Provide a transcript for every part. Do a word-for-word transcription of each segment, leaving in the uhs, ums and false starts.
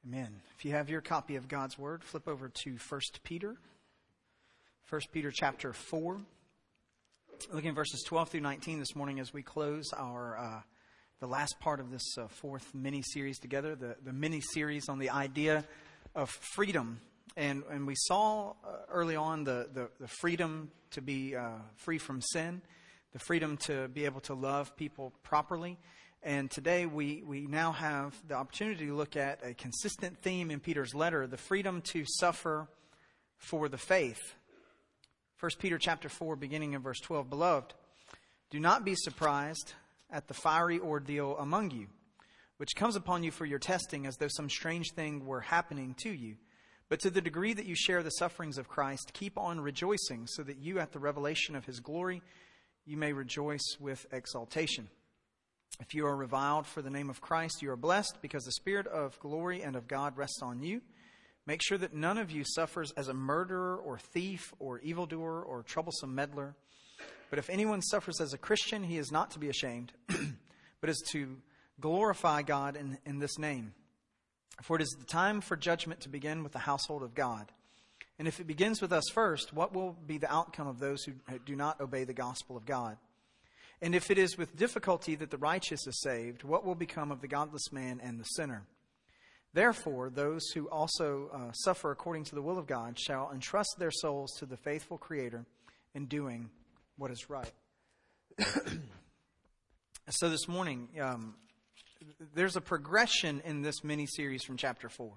Amen. If you have your copy of God's Word, flip over to First Peter. First Peter chapter four. Looking at verses twelve through nineteen this morning as we close our uh, the last part of this uh, fourth mini-series together, the, the mini-series on the idea of freedom. And, and we saw uh, early on the, the, the freedom to be uh, free from sin, the freedom to be able to love people properly. And today we, we now have the opportunity to look at a consistent theme in Peter's letter, the freedom to suffer for the faith. First Peter chapter four, beginning in verse twelve. Beloved, do not be surprised at the fiery ordeal among you, which comes upon you for your testing, as though some strange thing were happening to you. But to the degree that you share the sufferings of Christ, keep on rejoicing, so that you, at the revelation of his glory, you may rejoice with exultation. If you are reviled for the name of Christ, you are blessed, because the Spirit of glory and of God rests on you. Make sure that none of you suffers as a murderer or thief or evildoer or troublesome meddler. But if anyone suffers as a Christian, he is not to be ashamed, but is to glorify God in, in this name. For it is the time for judgment to begin with the household of God. And if it begins with us first, what will be the outcome of those who do not obey the gospel of God? And if it is with difficulty that the righteous is saved, what will become of the godless man and the sinner? Therefore, those who also uh, suffer according to the will of God shall entrust their souls to the faithful Creator in doing what is right. So this morning, um, there's a progression in this mini-series from chapter four.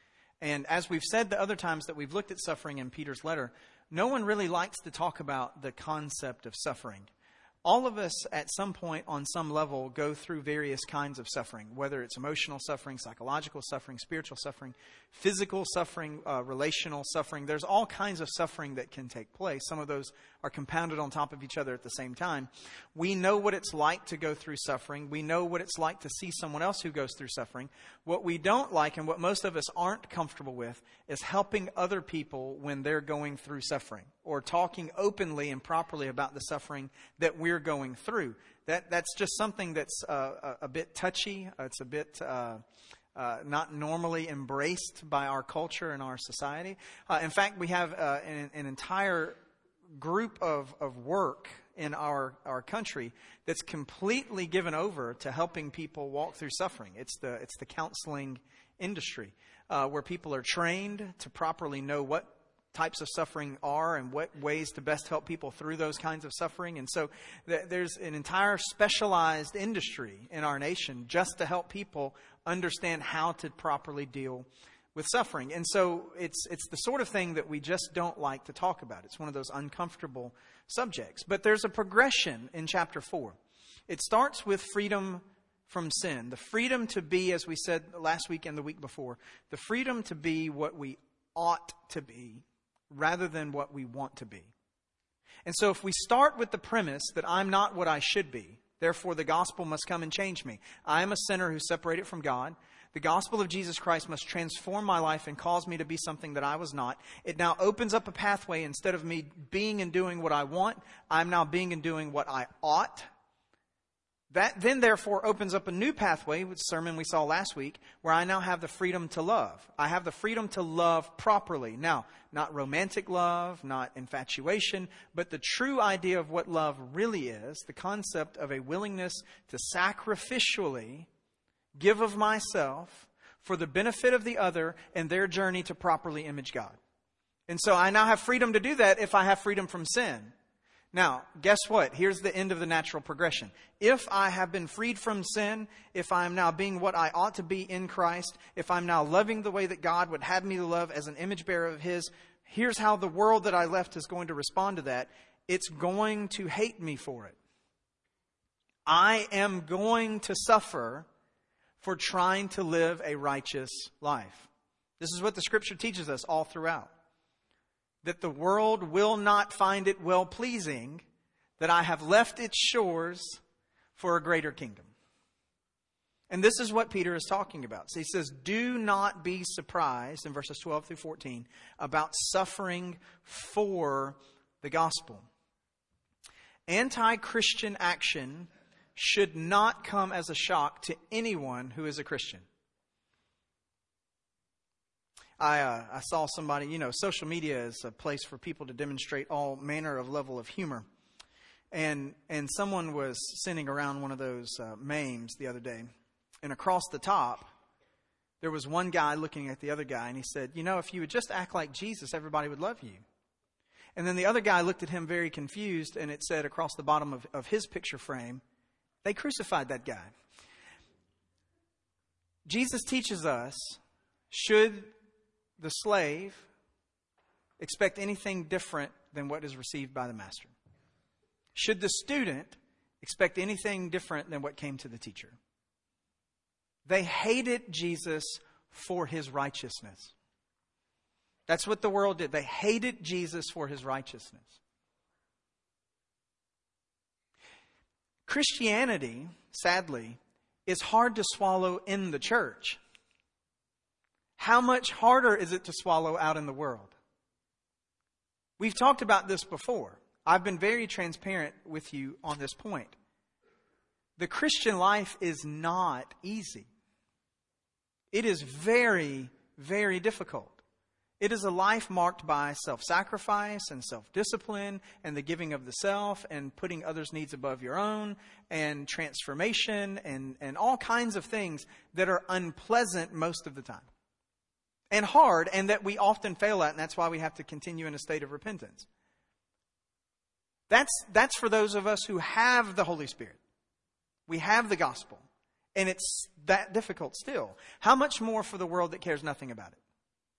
And as we've said the other times that we've looked at suffering in Peter's letter, no one really likes to talk about the concept of suffering. All of us at some point on some level go through various kinds of suffering, whether it's emotional suffering, psychological suffering, spiritual suffering, physical suffering, uh, relational suffering. There's all kinds of suffering that can take place. Some of those are compounded on top of each other at the same time. We know what it's like to go through suffering. We know what it's like to see someone else who goes through suffering. What we don't like, and what most of us aren't comfortable with, is helping other people when they're going through suffering, or talking openly and properly about the suffering that we're going through. That that's just something that's uh, a, a bit touchy. It's a bit uh, uh, not normally embraced by our culture and our society. Uh, in fact, we have uh, an, an entire group of, of work in our, our country that's completely given over to helping people walk through suffering. It's the it's the counseling industry, uh, where people are trained to properly know what types of suffering are and what ways to best help people through those kinds of suffering. And so th- there's an entire specialized industry in our nation just to help people understand how to properly deal with suffering. And so it's it's the sort of thing that we just don't like to talk about. It's one of those uncomfortable subjects. But there's a progression in chapter four. It starts with freedom from sin. The freedom to be, as we said last week and the week before, the freedom to be what we ought to be, rather than what we want to be. And so if we start with the premise that I'm not what I should be, therefore the gospel must come and change me. I am a sinner who's separated from God. The gospel of Jesus Christ must transform my life and cause me to be something that I was not. It now opens up a pathway. Instead of me being and doing what I want, I'm now being and doing what I ought. That then, therefore, opens up a new pathway, which sermon we saw last week, where I now have the freedom to love. I have the freedom to love properly. Now, not romantic love, not infatuation, but the true idea of what love really is, the concept of a willingness to sacrificially give of myself for the benefit of the other and their journey to properly image God. And so I now have freedom to do that if I have freedom from sin. Now, guess what? Here's the end of the natural progression. If I have been freed from sin, if I am now being what I ought to be in Christ, if I'm now loving the way that God would have me to love as an image bearer of His, here's how the world that I left is going to respond to that. It's going to hate me for it. I am going to suffer for trying to live a righteous life. This is what the Scripture teaches us all throughout. That the world will not find it well-pleasing that I have left its shores for a greater kingdom. And this is what Peter is talking about. So he says, do not be surprised, in verses twelve through fourteen, about suffering for the gospel. Anti-Christian action should not come as a shock to anyone who is a Christian. I uh, I saw somebody, you know, social media is a place for people to demonstrate all manner of level of humor. And and someone was sending around one of those uh, memes the other day. And across the top, there was one guy looking at the other guy, and he said, you know, if you would just act like Jesus, everybody would love you. And then the other guy looked at him very confused, and it said across the bottom of, of his picture frame, they crucified that guy. Jesus teaches us, should the slave expect anything different than what is received by the master? Should the student expect anything different than what came to the teacher? They hated Jesus for his righteousness. That's what the world did. They hated Jesus for his righteousness. Christianity, sadly, is hard to swallow in the church. How much harder is it to swallow out in the world? We've talked about this before. I've been very transparent with you on this point. The Christian life is not easy. It is very, very difficult. It is a life marked by self-sacrifice and self-discipline and the giving of the self and putting others' needs above your own and transformation and, and all kinds of things that are unpleasant most of the time. And hard, and that we often fail at, and that's why we have to continue in a state of repentance. That's, that's for those of us who have the Holy Spirit. We have the gospel. And it's that difficult still. How much more for the world that cares nothing about it?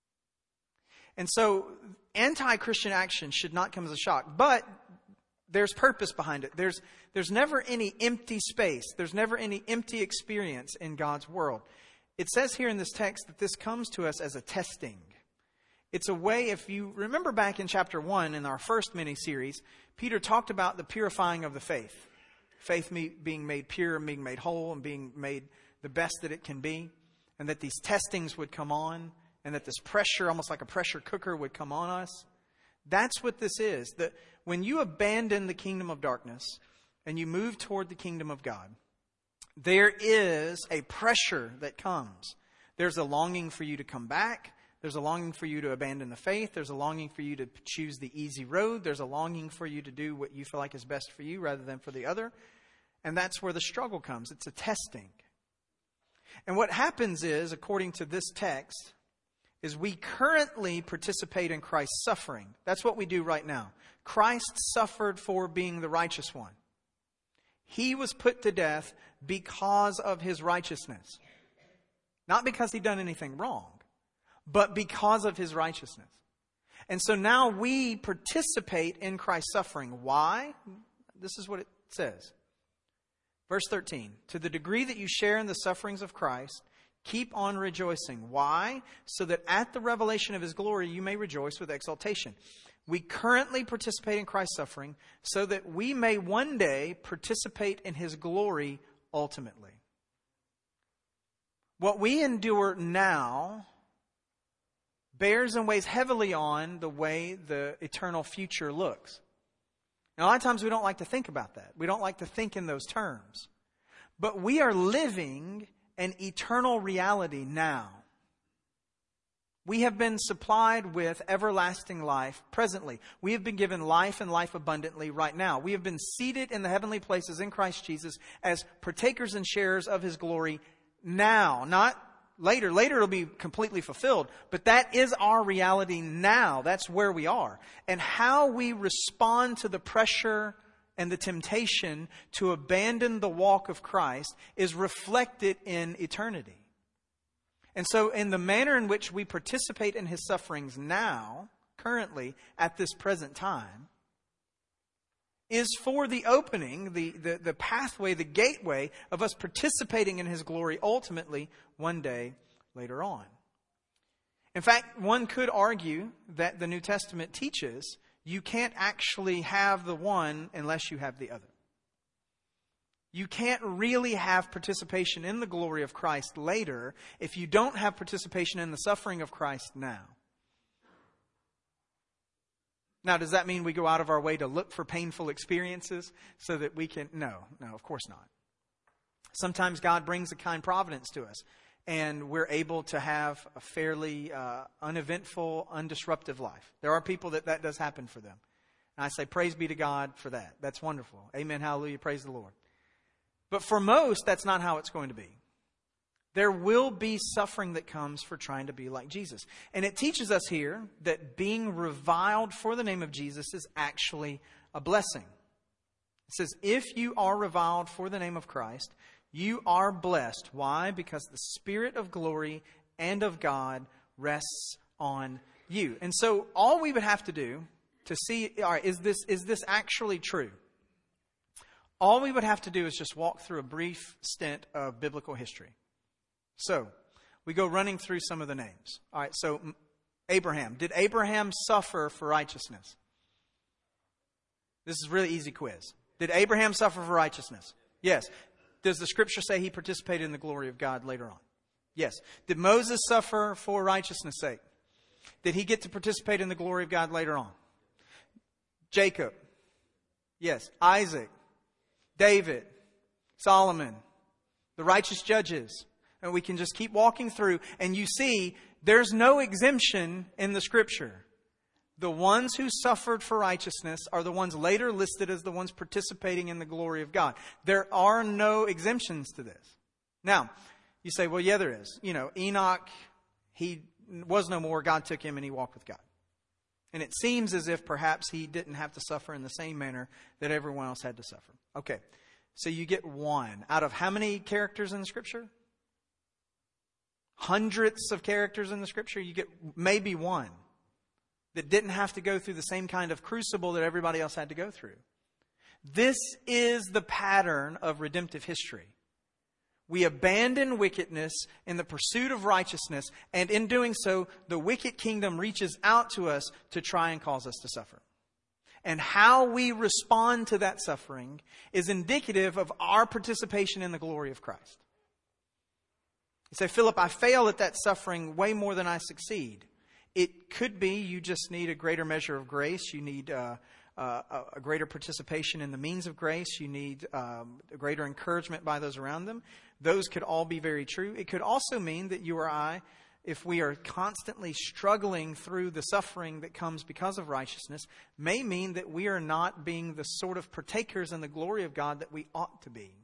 And so, anti-Christian action should not come as a shock. But there's purpose behind it. There's, there's never any empty space. There's never any empty experience in God's world. It says here in this text that this comes to us as a testing. It's a way, if you remember back in chapter one in our first mini-series, Peter talked about the purifying of the faith. Faith being made pure and being made whole and being made the best that it can be. And that these testings would come on. And that this pressure, almost like a pressure cooker, would come on us. That's what this is. That when you abandon the kingdom of darkness and you move toward the kingdom of God, there is a pressure that comes. There's a longing for you to come back. There's a longing for you to abandon the faith. There's a longing for you to choose the easy road. There's a longing for you to do what you feel like is best for you rather than for the other. And that's where the struggle comes. It's a testing. And what happens is, according to this text, is we currently participate in Christ's suffering. That's what we do right now. Christ suffered for being the righteous one. He was put to death because of his righteousness. Not because he'd done anything wrong, but because of his righteousness. And so now we participate in Christ's suffering. Why? This is what it says. Verse thirteen, to the degree that you share in the sufferings of Christ, keep on rejoicing. Why? So that at the revelation of his glory you may rejoice with exultation. We currently participate in Christ's suffering so that we may one day participate in his glory ultimately. What we endure now bears and weighs heavily on the way the eternal future looks. Now, a lot of times we don't like to think about that. We don't like to think in those terms. But we are living an eternal reality now. We have been supplied with everlasting life presently. We have been given life and life abundantly right now. We have been seated in the heavenly places in Christ Jesus as partakers and sharers of his glory now. Not later. Later it'll be completely fulfilled. But that is our reality now. That's where we are. And how we respond to the pressure and the temptation to abandon the walk of Christ is reflected in eternity. And so in the manner in which we participate in his sufferings now, currently, at this present time, is for the opening, the, the, the pathway, the gateway of us participating in his glory ultimately one day later on. In fact, one could argue that the New Testament teaches you can't actually have the one unless you have the other. You can't really have participation in the glory of Christ later if you don't have participation in the suffering of Christ now. Now, does that mean we go out of our way to look for painful experiences so that we can... No, no, of course not. Sometimes God brings a kind providence to us. and we're able to have a fairly uh, uneventful, undisruptive life. There are people that that does happen for them. And I say, praise be to God for that. That's wonderful. Amen, hallelujah, praise the Lord. But for most, that's not how it's going to be. There will be suffering that comes for trying to be like Jesus. And it teaches us here that being reviled for the name of Jesus is actually a blessing. It says, if you are reviled for the name of Christ, you are blessed. Why? Because the Spirit of glory and of God rests on you. And so all we would have to do to see, all right, is this, is this actually true? All we would have to do is just walk through a brief stint of biblical history. So, we go running through some of the names. All right, so Abraham. Did Abraham suffer for righteousness? This is a really easy quiz. Did Abraham suffer for righteousness? Yes. Does the Scripture say he participated in the glory of God later on? Yes. Did Moses suffer for righteousness' sake? Did he get to participate in the glory of God later on? Jacob. Yes. Isaac. David. Solomon. The righteous judges. And we can just keep walking through, and you see there's no exemption in the Scripture. The ones who suffered for righteousness are the ones later listed as the ones participating in the glory of God. There are no exemptions to this. Now, you say, well, yeah, there is. You know, Enoch, he was no more. God took him and he walked with God. And it seems as if perhaps he didn't have to suffer in the same manner that everyone else had to suffer. Okay, so you get one. Out of how many characters in the Scripture? Hundreds of characters in the Scripture. You get maybe one that didn't have to go through the same kind of crucible that everybody else had to go through. This is the pattern of redemptive history. We abandon wickedness in the pursuit of righteousness, and in doing so, the wicked kingdom reaches out to us to try and cause us to suffer. And how we respond to that suffering is indicative of our participation in the glory of Christ. You say, Philip, I fail at that suffering way more than I succeed. It could be you just need a greater measure of grace. You need uh, uh, a greater participation in the means of grace. You need um, a greater encouragement by those around them. Those could all be very true. It could also mean that you or I, if we are constantly struggling through the suffering that comes because of righteousness, may mean that we are not being the sort of partakers in the glory of God that we ought to be.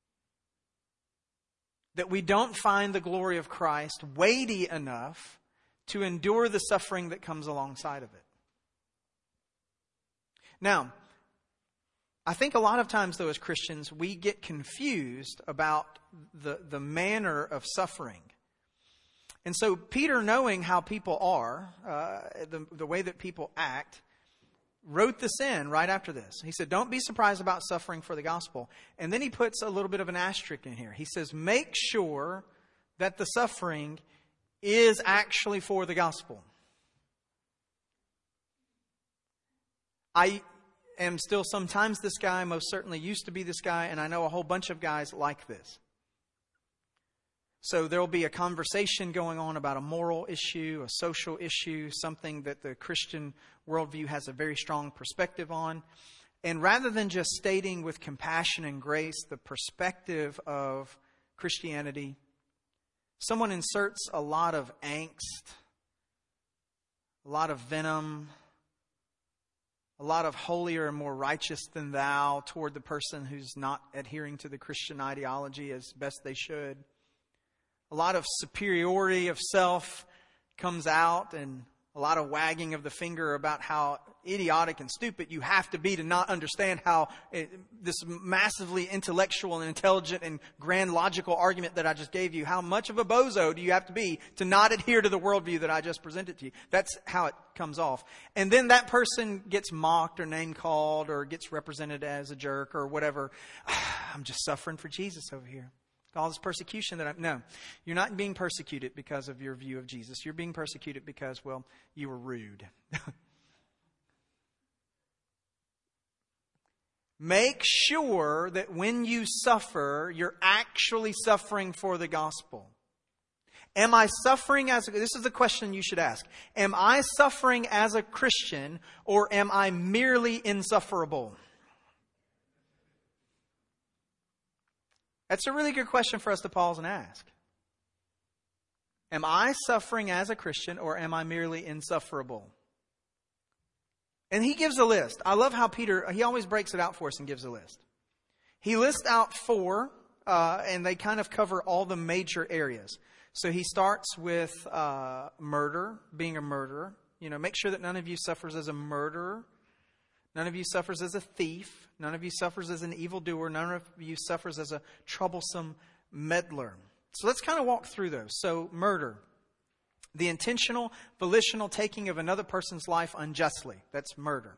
That we don't find the glory of Christ weighty enough to endure the suffering that comes alongside of it. Now, I think a lot of times, though, as Christians, we get confused about the, the manner of suffering. And so Peter, knowing how people are, uh, the, the way that people act, wrote this in right after this. He said, don't be surprised about suffering for the gospel. And then he puts a little bit of an asterisk in here. He says, make sure that the suffering is actually for the gospel. I am still sometimes this guy, most certainly used to be this guy, and I know a whole bunch of guys like this. So there will be a conversation going on about a moral issue, a social issue, something that the Christian worldview has a very strong perspective on. And rather than just stating with compassion and grace the perspective of Christianity, someone inserts a lot of angst, a lot of venom, a lot of holier and more righteous than thou toward the person who's not adhering to the Christian ideology as best they should. A lot of superiority of self comes out, and a lot of wagging of the finger about how idiotic and stupid you have to be to not understand how it, this massively intellectual and intelligent and grand logical argument that I just gave you, how much of a bozo do you have to be to not adhere to the worldview that I just presented to you? That's how it comes off. And then that person gets mocked or name called or gets represented as a jerk or whatever. I'm just suffering for Jesus over here. All this persecution that I'm... No, you're not being persecuted because of your view of Jesus. You're being persecuted because, well, you were rude. Make sure that when you suffer, you're actually suffering for the gospel. Am I suffering as... A, this is the question you should ask. Am I suffering as a Christian, or am I merely insufferable? That's a really good question for us to pause and ask. Am I suffering as a Christian, or am I merely insufferable? And he gives a list. I love how Peter, he always breaks it out for us and gives a list. He lists out four, uh, and they kind of cover all the major areas. So he starts with uh, murder, being a murderer. You know, make sure that none of you suffers as a murderer. None of you suffers as a thief. None of you suffers as an evildoer. None of you suffers as a troublesome meddler. So let's kind of walk through those. So murder. The intentional, volitional taking of another person's life unjustly. That's murder.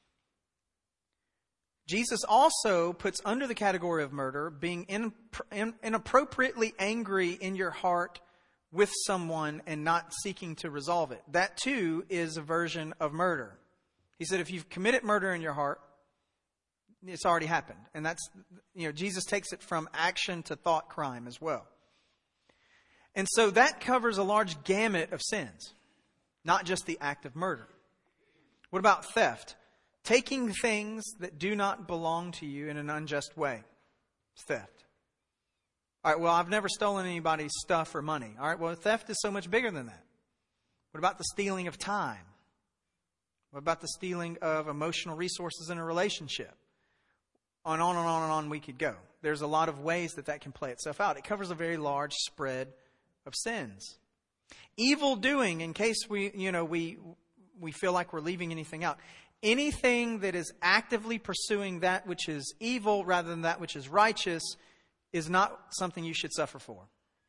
Jesus also puts under the category of murder being in, in, inappropriately angry in your heart with someone and not seeking to resolve it. That too is a version of murder. He said if you've committed murder in your heart, it's already happened. And that's, you know, Jesus takes it from action to thought crime as well. And so that covers a large gamut of sins, not just the act of murder. What about theft? Taking things that do not belong to you in an unjust way. It's theft. All right, well, I've never stolen anybody's stuff or money. All right, well, theft is so much bigger than that. What about the stealing of time? What about the stealing of emotional resources in a relationship? On and on and on and on we could go. There's a lot of ways that that can play itself out. It covers a very large spread of sins. Evil doing, in case we, you know, we we feel like we're leaving anything out. Anything that is actively pursuing that which is evil rather than that which is righteous is not something you should suffer for.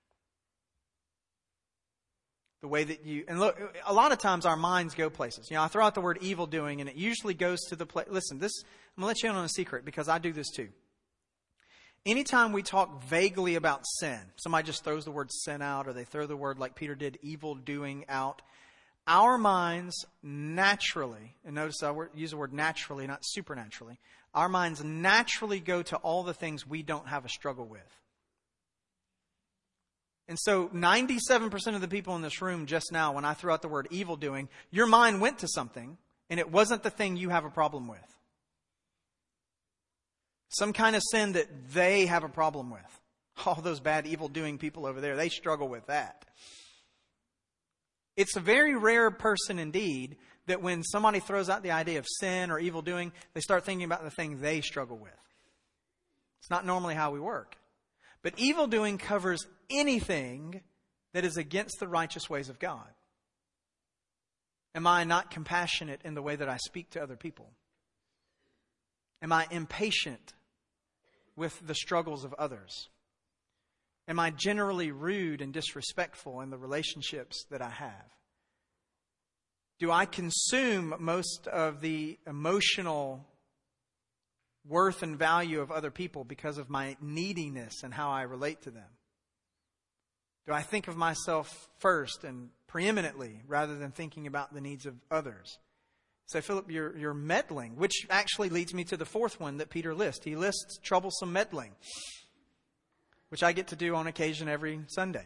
The way that you, and look, a lot of times our minds go places. You know, I throw out the word evil doing and it usually goes to the place. Listen, this, I'm going to let you in on a secret because I do this too. Anytime we talk vaguely about sin, somebody just throws the word sin out or they throw the word like Peter did, evil doing out. Our minds naturally, and notice I use the word naturally, not supernaturally. Our minds naturally go to all the things we don't have a struggle with. And so ninety-seven percent of the people in this room just now, when I threw out the word evil doing, your mind went to something and it wasn't the thing you have a problem with. Some kind of sin that they have a problem with. All those bad evil doing people over there, they struggle with that. It's a very rare person indeed that when somebody throws out the idea of sin or evil doing, they start thinking about the thing they struggle with. It's not normally how we work. But evil doing covers anything that is against the righteous ways of God. Am I not compassionate in the way that I speak to other people? Am I impatient with the struggles of others? Am I generally rude and disrespectful in the relationships that I have? Do I consume most of the emotional worth and value of other people because of my neediness and how I relate to them? Do I think of myself first and preeminently rather than thinking about the needs of others? Say, Philip, you're, you're meddling, which actually leads me to the fourth one that Peter lists. He lists troublesome meddling, which I get to do on occasion every Sunday.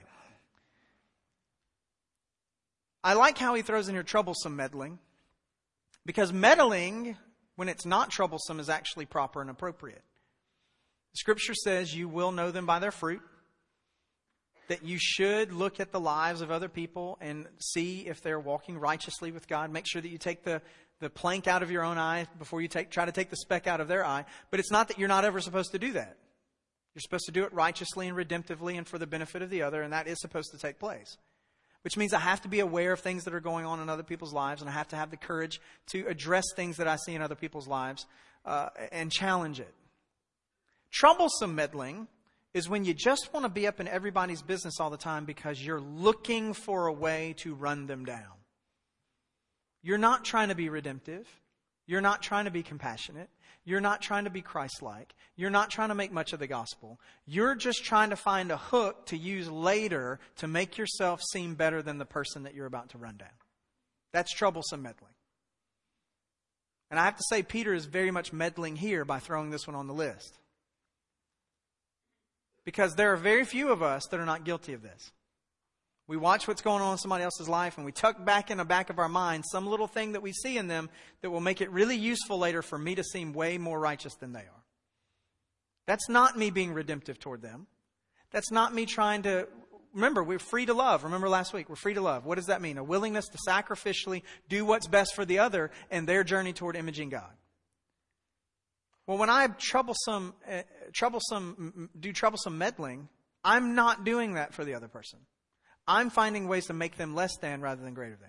I like how he throws in here troublesome meddling, because meddling, when it's not troublesome, is actually proper and appropriate. Scripture says you will know them by their fruit, that you should look at the lives of other people and see if they're walking righteously with God. Make sure that you take the, the plank out of your own eye before you take, try to take the speck out of their eye. But it's not that you're not ever supposed to do that. You're supposed to do it righteously and redemptively and for the benefit of the other, and that is supposed to take place. Which means I have to be aware of things that are going on in other people's lives, and I have to have the courage to address things that I see in other people's lives uh, and challenge it. Troublesome meddling is when you just want to be up in everybody's business all the time because you're looking for a way to run them down. You're not trying to be redemptive. You're not trying to be compassionate. You're not trying to be Christ-like. You're not trying to make much of the gospel. You're just trying to find a hook to use later to make yourself seem better than the person that you're about to run down. That's troublesome meddling. And I have to say, Peter is very much meddling here by throwing this one on the list. Because there are very few of us that are not guilty of this. We watch what's going on in somebody else's life and we tuck back in the back of our mind some little thing that we see in them that will make it really useful later for me to seem way more righteous than they are. That's not me being redemptive toward them. That's not me trying to remember, we're free to love. Remember last week, we're free to love. What does that mean? A willingness to sacrificially do what's best for the other in their journey toward imaging God. Well, when I troublesome, uh, troublesome, do troublesome meddling, I'm not doing that for the other person. I'm finding ways to make them less than rather than greater than.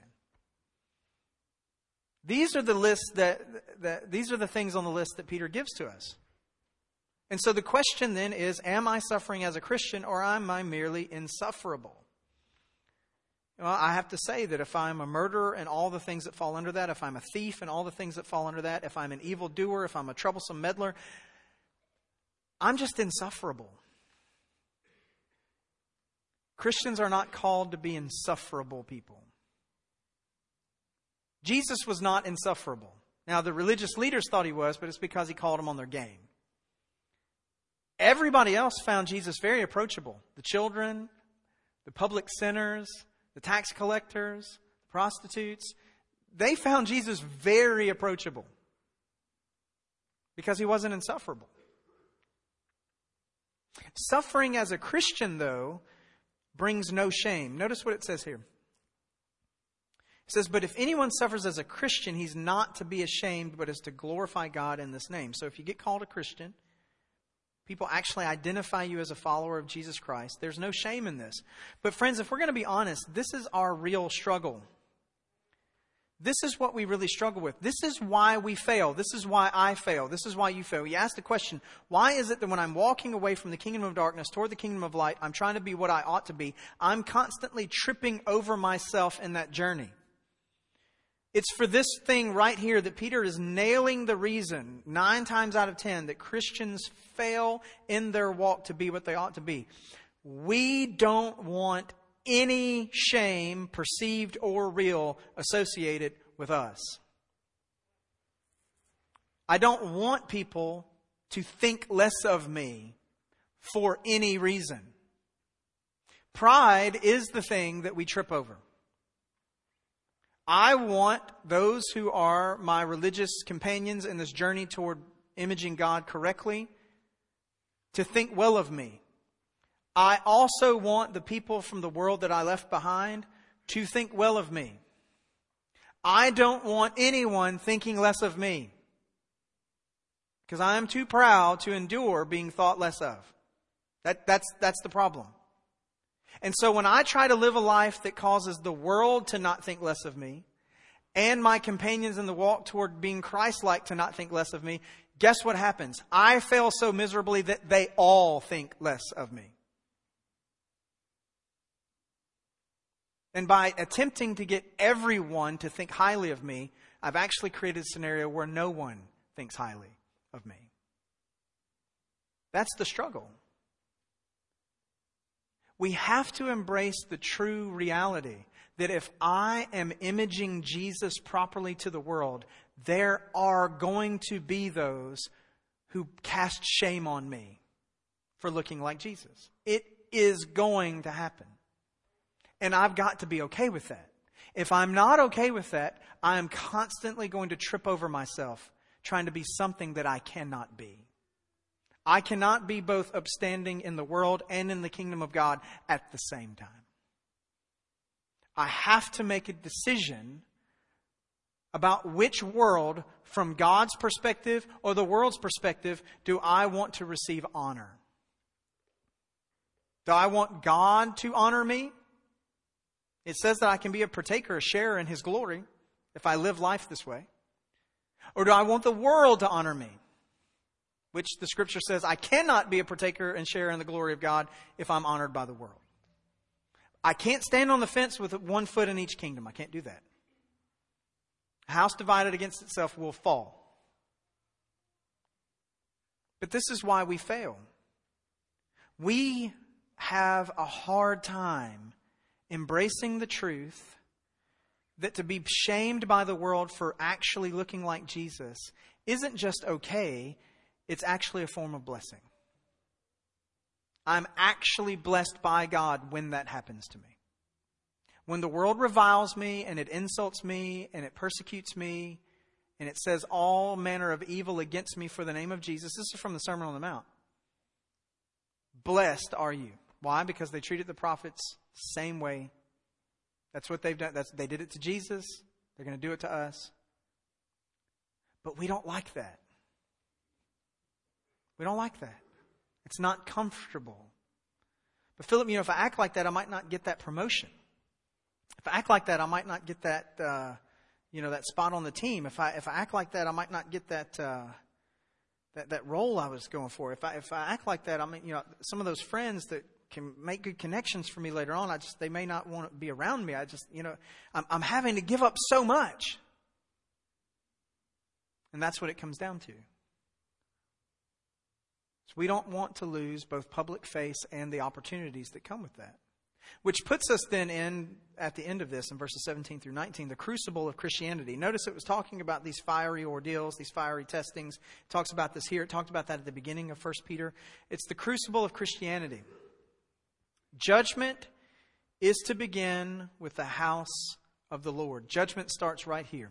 These are the lists that, that these are the things on the list that Peter gives to us. And so the question then is, am I suffering as a Christian, or am I merely insufferable? Well, I have to say that if I'm a murderer and all the things that fall under that, if I'm a thief and all the things that fall under that, if I'm an evildoer, if I'm a troublesome meddler, I'm just insufferable. Christians are not called to be insufferable people. Jesus was not insufferable. Now, the religious leaders thought he was, but it's because he called them on their game. Everybody else found Jesus very approachable. The children, the public sinners, the tax collectors, the prostitutes, they found Jesus very approachable because he wasn't insufferable. Suffering as a Christian, though, brings no shame. Notice what it says here. It says, but if anyone suffers as a Christian, he's not to be ashamed, but is to glorify God in this name. So if you get called a Christian, people actually identify you as a follower of Jesus Christ. There's no shame in this. But friends, if we're going to be honest, this is our real struggle. This is what we really struggle with. This is why we fail. This is why I fail. This is why you fail. You ask the question, why is it that when I'm walking away from the kingdom of darkness toward the kingdom of light, I'm trying to be what I ought to be, I'm constantly tripping over myself in that journey? It's for this thing right here that Peter is nailing the reason, nine times out of ten, that Christians fail in their walk to be what they ought to be. We don't want any shame, perceived or real, associated with us. I don't want people to think less of me for any reason. Pride is the thing that we trip over. I want those who are my religious companions in this journey toward imaging God correctly to think well of me. I also want the people from the world that I left behind to think well of me. I don't want anyone thinking less of me because I am too proud to endure being thought less of. That, that's, that's the problem. And so when I try to live a life that causes the world to not think less of me, and my companions in the walk toward being Christ-like to not think less of me, guess what happens? I fail so miserably that they all think less of me. And by attempting to get everyone to think highly of me, I've actually created a scenario where no one thinks highly of me. That's the struggle. We have to embrace the true reality that if I am imaging Jesus properly to the world, there are going to be those who cast shame on me for looking like Jesus. It is going to happen. And I've got to be okay with that. If I'm not okay with that, I am constantly going to trip over myself trying to be something that I cannot be. I cannot be both upstanding in the world and in the kingdom of God at the same time. I have to make a decision about which world, from God's perspective or the world's perspective, do I want to receive honor. Do I want God to honor me? It says that I can be a partaker, a sharer in His glory if I live life this way. Or do I want the world to honor me? Which the Scripture says I cannot be a partaker and share in the glory of God if I'm honored by the world. I can't stand on the fence with one foot in each kingdom. I can't do that. A house divided against itself will fall. But this is why we fail. We have a hard time embracing the truth that to be shamed by the world for actually looking like Jesus isn't just okay, it's actually a form of blessing. I'm actually blessed by God when that happens to me. When the world reviles me and it insults me and it persecutes me and it says all manner of evil against me for the name of Jesus. This is from the Sermon on the Mount. Blessed are you. Why? Because they treated the prophets the same way. That's what they've done. That's, they did it to Jesus. They're going to do it to us. But we don't like that. We don't like that. It's not comfortable. But Philip, you know, if I act like that, I might not get that promotion. If I act like that, I might not get that, uh, you know, that spot on the team. If I if I act like that, I might not get that uh, that that role I was going for. If I if I act like that, I mean, you know, some of those friends that can make good connections for me later on, I just they may not want to be around me. I just, you know, I'm, I'm having to give up so much, and that's what it comes down to. So we don't want to lose both public face and the opportunities that come with that. Which puts us then in, at the end of this, in verses seventeen through nineteen, the crucible of Christianity. Notice it was talking about these fiery ordeals, these fiery testings. It talks about this here. It talked about that at the beginning of First Peter. It's the crucible of Christianity. Judgment is to begin with the house of the Lord. Judgment starts right here.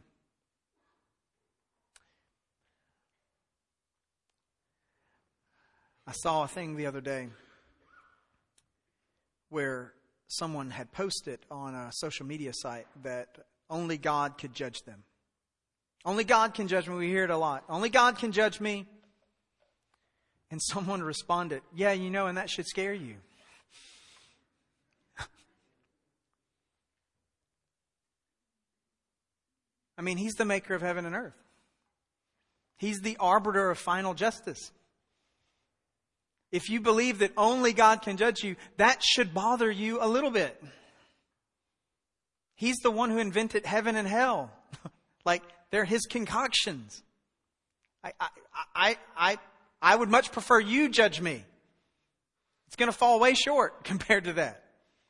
I saw a thing the other day where someone had posted on a social media site that only God could judge them. Only God can judge me. We hear it a lot. Only God can judge me. And someone responded, yeah, you know, and that should scare you. I mean, He's the maker of heaven and earth. He's the arbiter of final justice. If you believe that only God can judge you, that should bother you a little bit. He's the one who invented heaven and hell. Like, they're His concoctions. I, I, I, I, I would much prefer you judge me. It's going to fall way short compared to that.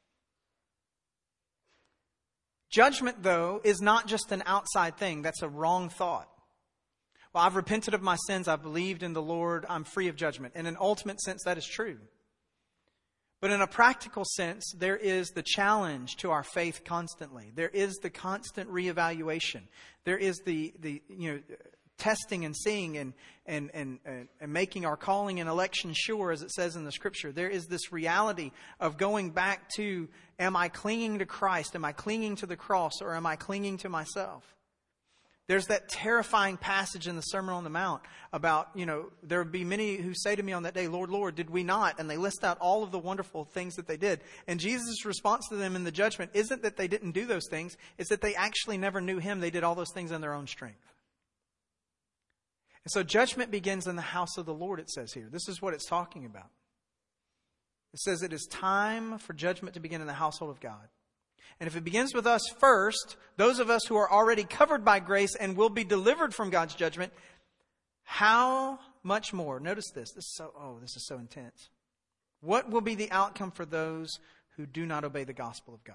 Judgment, though, is not just an outside thing. That's a wrong thought. Well, I've repented of my sins. I've believed in the Lord. I'm free of judgment. In an ultimate sense, that is true. But in a practical sense, there is the challenge to our faith constantly. There is the constant reevaluation. There is the, the you know, testing and seeing and, and, and, and making our calling and election sure, as it says in the Scripture. There is this reality of going back to, am I clinging to Christ? Am I clinging to the cross? Or am I clinging to myself? There's that terrifying passage in the Sermon on the Mount about, you know, there would be many who say to me on that day, Lord, Lord, did we not? And they list out all of the wonderful things that they did. And Jesus' response to them in the judgment isn't that they didn't do those things. It's that they actually never knew Him. They did all those things in their own strength. And so judgment begins in the house of the Lord, it says here. This is what it's talking about. It says it is time for judgment to begin in the household of God. And if it begins with us first, those of us who are already covered by grace and will be delivered from God's judgment, how much more? Notice this. This is so, oh, this is so intense. What will be the outcome for those who do not obey the gospel of God?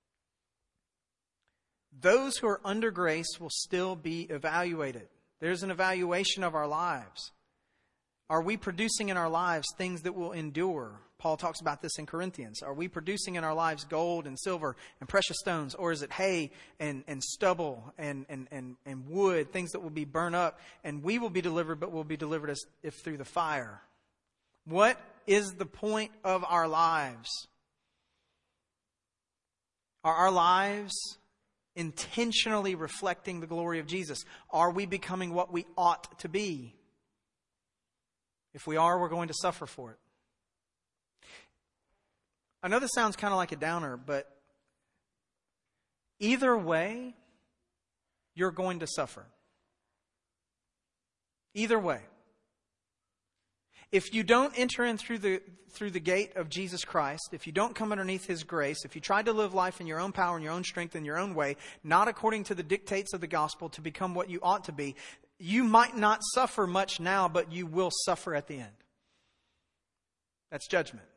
Those who are under grace will still be evaluated. There's an evaluation of our lives. Are we producing in our lives things that will endure? Paul talks about this in Corinthians. Are we producing in our lives gold and silver and precious stones? Or is it hay and, and stubble and, and, and, and wood, things that will be burned up? And we will be delivered, but will be delivered as if through the fire. What is the point of our lives? Are our lives intentionally reflecting the glory of Jesus? Are we becoming what we ought to be? If we are, we're going to suffer for it. I know this sounds kind of like a downer, but either way, you're going to suffer. Either way. If you don't enter in through the through the gate of Jesus Christ, if you don't come underneath His grace, if you try to live life in your own power and your own strength and your own way, not according to the dictates of the gospel to become what you ought to be, you might not suffer much now, but you will suffer at the end. That's judgment.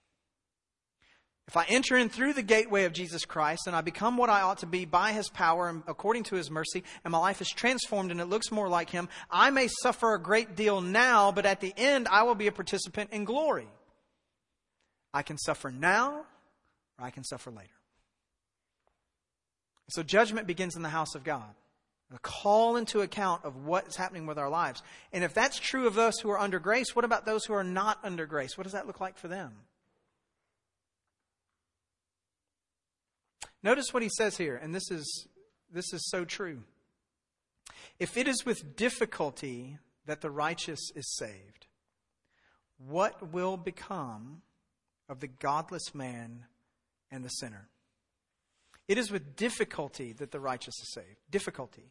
If I enter in through the gateway of Jesus Christ and I become what I ought to be by His power and according to His mercy, and my life is transformed and it looks more like Him, I may suffer a great deal now, but at the end I will be a participant in glory. I can suffer now or I can suffer later. So judgment begins in the house of God. A call into account of what is happening with our lives. And if that's true of those who are under grace, what about those who are not under grace? What does that look like for them? Notice what he says here, and this is this is so true. If it is with difficulty that the righteous is saved, what will become of the godless man and the sinner? It is with difficulty that the righteous is saved. Difficulty.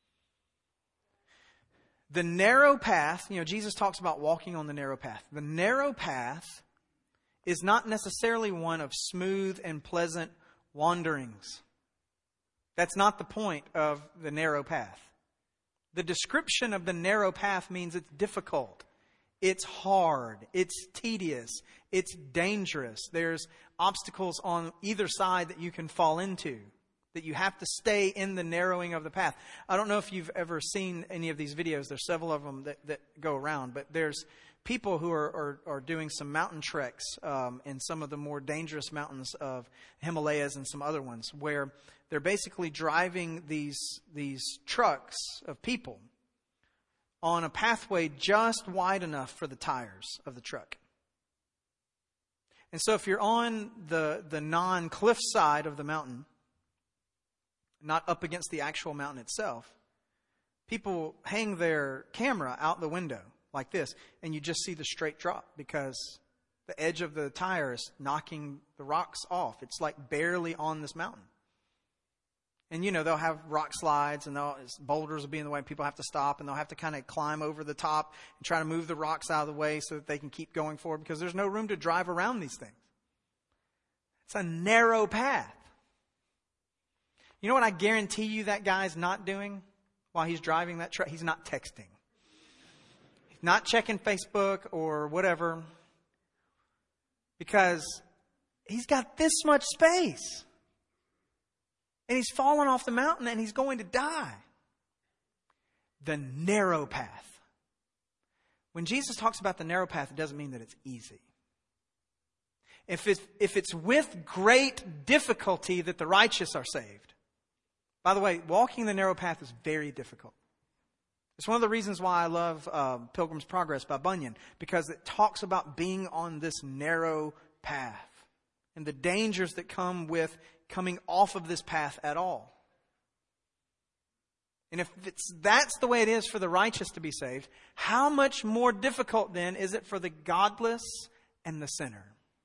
The narrow path, you know, Jesus talks about walking on the narrow path. The narrow path is not necessarily one of smooth and pleasant wanderings. That's not the point of the narrow path. The description of the narrow path means it's difficult. It's hard. It's tedious. It's dangerous. There's obstacles on either side that you can fall into, that you have to stay in the narrowing of the path. I don't know if you've ever seen any of these videos. There's several of them that, that go around, but there's people who are, are, are doing some mountain treks um, in some of the more dangerous mountains of Himalayas and some other ones, where they're basically driving these, these trucks of people on a pathway just wide enough for the tires of the truck. And so if you're on the, the non-cliff side of the mountain, not up against the actual mountain itself, people hang their camera out the window like this, and you just see the straight drop because the edge of the tire is knocking the rocks off. It's like barely on this mountain. And, you know, they'll have rock slides and they'll, boulders will be in the way and people have to stop and they'll have to kind of climb over the top and try to move the rocks out of the way so that they can keep going forward because there's no room to drive around these things. It's a narrow path. You know what I guarantee you that guy's not doing while he's driving that truck? He's not texting. He's not checking Facebook or whatever because he's got this much space. And he's fallen off the mountain and he's going to die. The narrow path. When Jesus talks about the narrow path, it doesn't mean that it's easy. If it's, if it's with great difficulty that the righteous are saved. By the way, walking the narrow path is very difficult. It's one of the reasons why I love uh, Pilgrim's Progress by Bunyan, because it talks about being on this narrow path and the dangers that come with coming off of this path at all. And if it's, that's the way it is for the righteous to be saved, how much more difficult then is it for the godless and the sinner?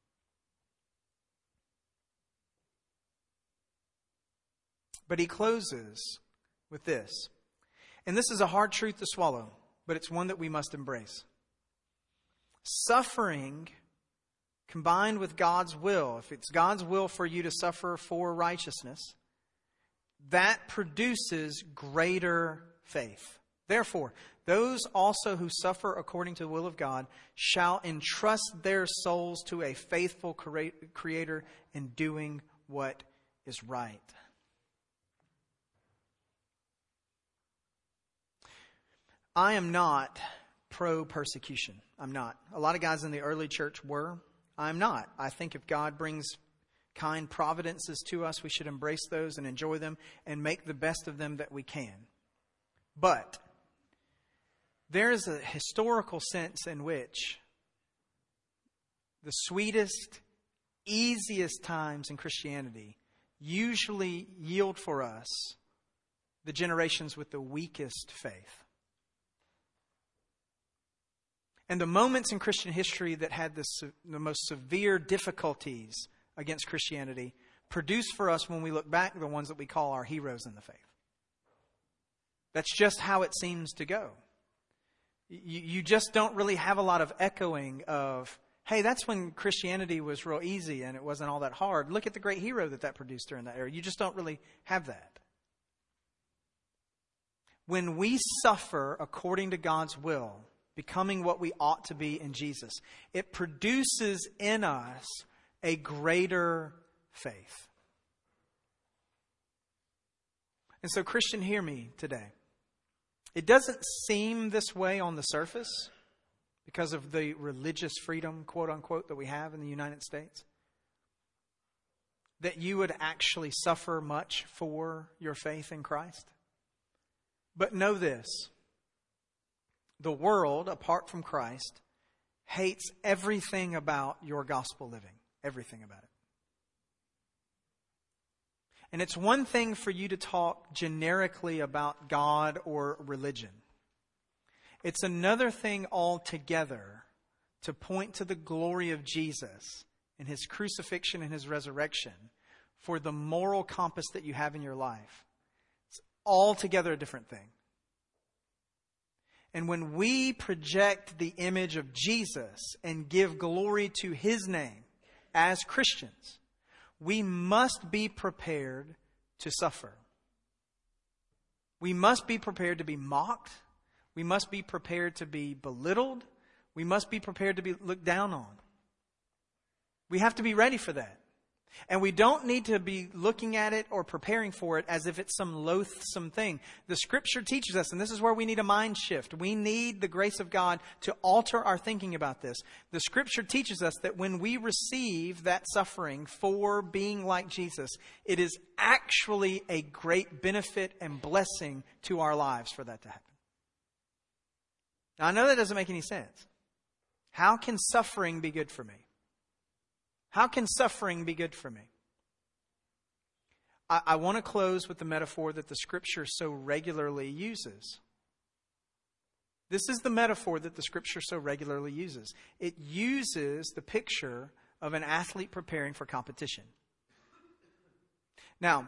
But he closes with this. And this is a hard truth to swallow, but it's one that we must embrace. Suffering combined with God's will, if it's God's will for you to suffer for righteousness, that produces greater faith. Therefore, those also who suffer according to the will of God shall entrust their souls to a faithful Creator in doing what is right. I am not pro-persecution. I'm not. A lot of guys in the early church were. I'm not. I think if God brings kind providences to us, we should embrace those and enjoy them and make the best of them that we can. But there is a historical sense in which the sweetest, easiest times in Christianity usually yield for us the generations with the weakest faith. And the moments in Christian history that had the, the most severe difficulties against Christianity produce for us, when we look back, the ones that we call our heroes in the faith. That's just how it seems to go. You, you just don't really have a lot of echoing of, hey, that's when Christianity was real easy and it wasn't all that hard. Look at the great hero that that produced during that era. You just don't really have that. When we suffer according to God's will, becoming what we ought to be in Jesus, it produces in us a greater faith. And so, Christian, hear me today. It doesn't seem this way on the surface because of the religious freedom, quote unquote, that we have in the United States, that you would actually suffer much for your faith in Christ. But know this. The world, apart from Christ, hates everything about your gospel living. Everything about it. And it's one thing for you to talk generically about God or religion. It's another thing altogether to point to the glory of Jesus and His crucifixion and His resurrection for the moral compass that you have in your life. It's altogether a different thing. And when we project the image of Jesus and give glory to His name as Christians, we must be prepared to suffer. We must be prepared to be mocked. We must be prepared to be belittled. We must be prepared to be looked down on. We have to be ready for that. And we don't need to be looking at it or preparing for it as if it's some loathsome thing. The Scripture teaches us, and this is where we need a mind shift. We need the grace of God to alter our thinking about this. The Scripture teaches us that when we receive that suffering for being like Jesus, it is actually a great benefit and blessing to our lives for that to happen. Now, I know that doesn't make any sense. How can suffering be good for me? How can suffering be good for me? I, I want to close with the metaphor that the Scripture so regularly uses. This is the metaphor that the Scripture so regularly uses. It uses the picture of an athlete preparing for competition. Now,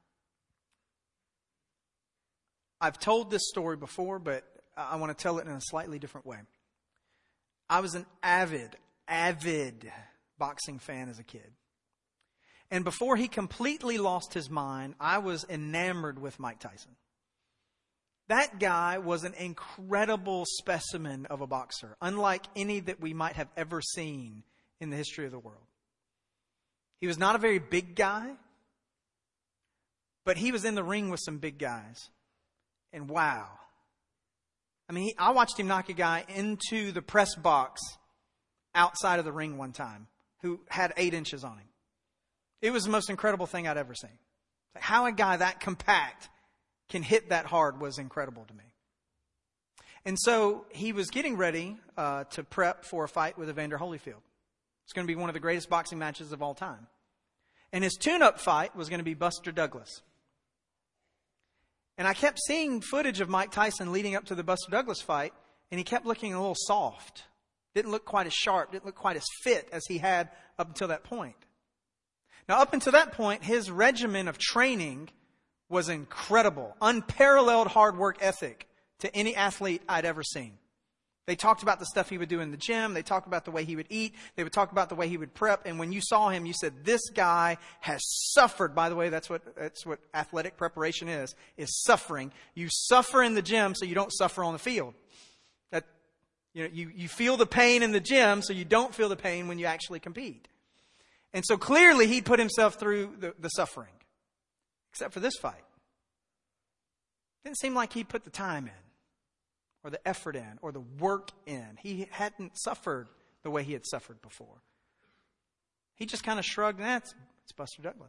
I've told this story before, but I want to tell it in a slightly different way. I was an avid, avid boxing fan as a kid. And before he completely lost his mind, I was enamored with Mike Tyson. That guy was an incredible specimen of a boxer, unlike any that we might have ever seen in the history of the world. He was not a very big guy, but he was in the ring with some big guys. And wow. I mean, he, I watched him knock a guy into the press box outside of the ring one time who had eight inches on him. It was the most incredible thing I'd ever seen. How a guy that compact can hit that hard was incredible to me. And so he was getting ready uh, to prep for a fight with Evander Holyfield. It's going to be one of the greatest boxing matches of all time. And his tune-up fight was going to be Buster Douglas. And I kept seeing footage of Mike Tyson leading up to the Buster Douglas fight, and he kept looking a little soft. Didn't look quite as sharp, didn't look quite as fit as he had up until that point. Now, up until that point, his regimen of training was incredible. Unparalleled hard work ethic to any athlete I'd ever seen. They talked about the stuff he would do in the gym. They talked about the way he would eat. They would talk about the way he would prep. And when you saw him, you said, this guy has suffered. By the way, that's what, that's what athletic preparation is, is suffering. You suffer in the gym so you don't suffer on the field. That, you know, you, you feel the pain in the gym so you don't feel the pain when you actually compete. And so clearly he put himself through the, the suffering. Except for this fight. Didn't seem like he put the time in, or the effort in, or the work in. He hadn't suffered the way he had suffered before. He just kind of shrugged, and that's it's Buster Douglas.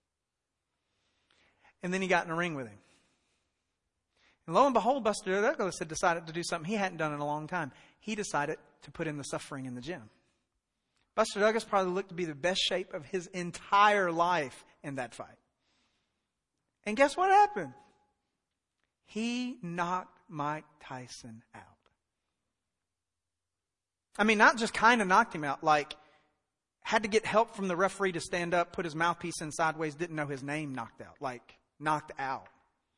And then he got in a ring with him. And lo and behold, Buster Douglas had decided to do something he hadn't done in a long time. He decided to put in the suffering in the gym. Buster Douglas probably looked to be the best shape of his entire life in that fight. And guess what happened? He knocked Mike Tyson out. I mean, not just kind of knocked him out, like had to get help from the referee to stand up, put his mouthpiece in sideways, didn't know his name, knocked out. Like, knocked out.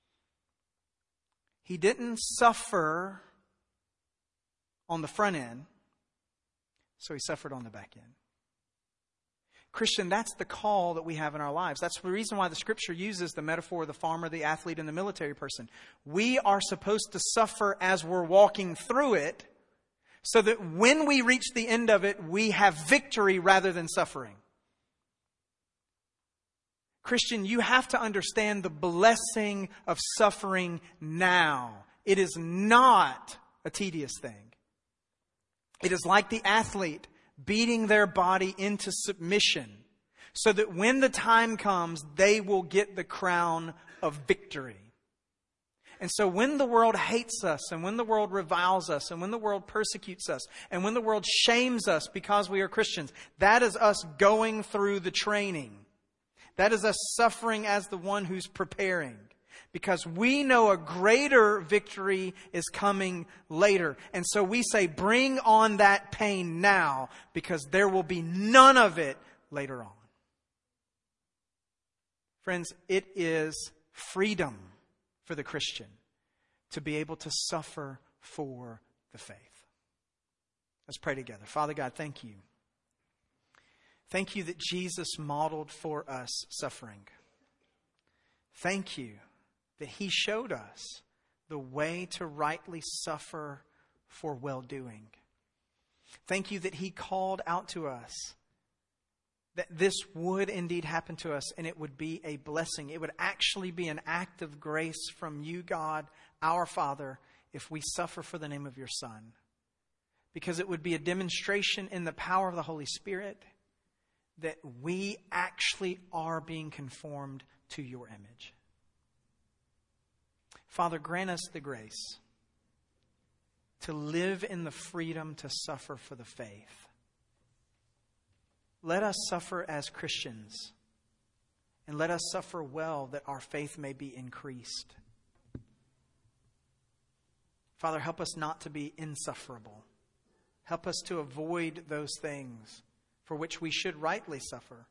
He didn't suffer on the front end, so he suffered on the back end. Christian, that's the call that we have in our lives. That's the reason why the Scripture uses the metaphor of the farmer, the athlete, and the military person. We are supposed to suffer as we're walking through it, so that when we reach the end of it, we have victory rather than suffering. Christian, you have to understand the blessing of suffering now. It is not a tedious thing. It is like the athlete beating their body into submission so that when the time comes, they will get the crown of victory. And so when the world hates us, and when the world reviles us, and when the world persecutes us, and when the world shames us because we are Christians, that is us going through the training. That is us suffering as the one who's preparing. Because we know a greater victory is coming later. And so we say, bring on that pain now, because there will be none of it later on. Friends, it is freedom for the Christian to be able to suffer for the faith. Let's pray together. Father God, thank you. Thank you that Jesus modeled for us suffering. Thank you that He showed us the way to rightly suffer for well-doing. Thank you that He called out to us that this would indeed happen to us, and it would be a blessing. It would actually be an act of grace from you, God, our Father, if we suffer for the name of your Son. Because it would be a demonstration in the power of the Holy Spirit that we actually are being conformed to your image. Father, grant us the grace to live in the freedom to suffer for the faith. Let us suffer as Christians, and let us suffer well that our faith may be increased. Father, help us not to be insufferable. Help us to avoid those things for which we should rightly suffer.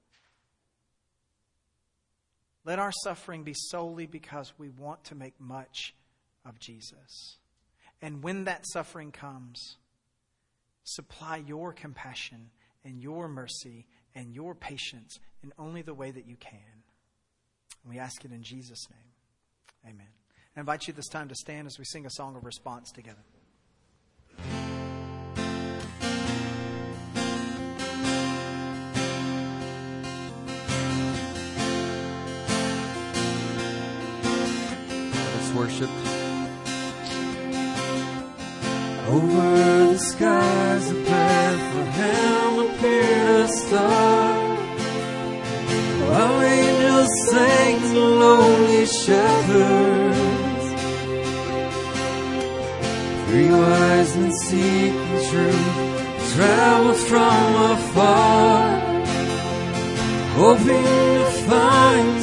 Let our suffering be solely because we want to make much of Jesus. And when that suffering comes, supply your compassion and your mercy and your patience in only the way that you can. And we ask it in Jesus' name. Amen. I invite you this time to stand as we sing a song of response together. Worship. Over the skies of Bethlehem appeared a star, while angels sang to lonely shepherds. Three wise men seeking truth traveled from afar, hoping to find